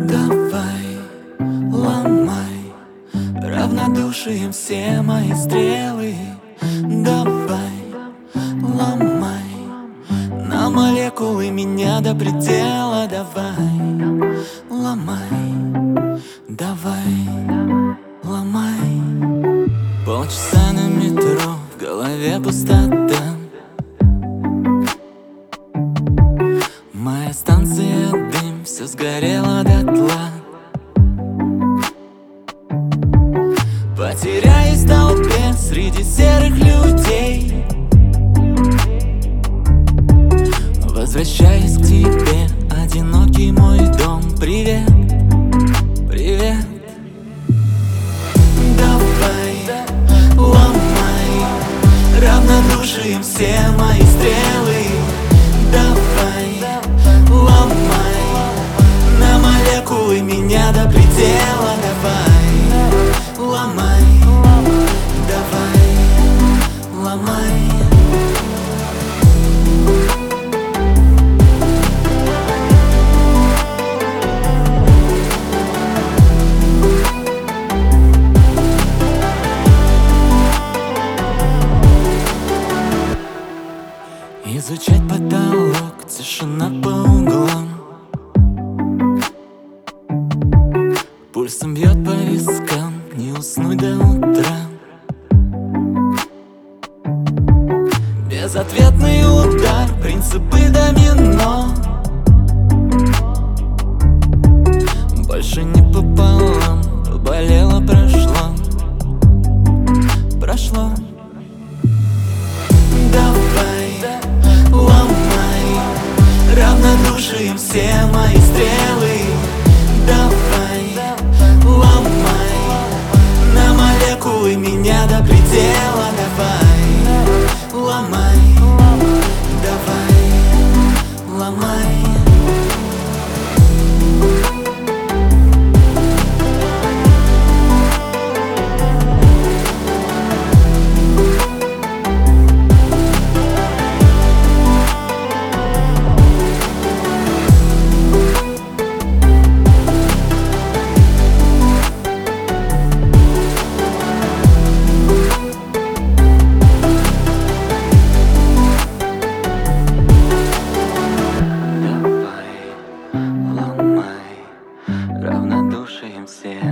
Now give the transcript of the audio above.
Давай, ломай равнодушием все мои стрелы. Давай, ломай на молекулы меня до предела. Давай, ломай, давай, ломай. Полчаса на метро, в голове пустота. Моя станция дым, все сгорело дотла. Потеряюсь в толпе среди серых людей. Возвращаюсь к тебе, одинокий мой дом. Привет, привет. Давай, ломай равнодушием все мои стрелы. Давай, ломай на молекулы меня до предела. Давай, ломай, давай, ломай. Изучать потолок, тишина по углам. Пульсом бьет по вискам, не уснуть до утра. Безответный удар, принципы домино. Больше не пополам, поболело, прошло. Прошло. Давай, ломай равнодушием все мои стрелы. Давай, ломай на молекулы меня до предела. Давай, ломай, давай, ломай. Равнодушием все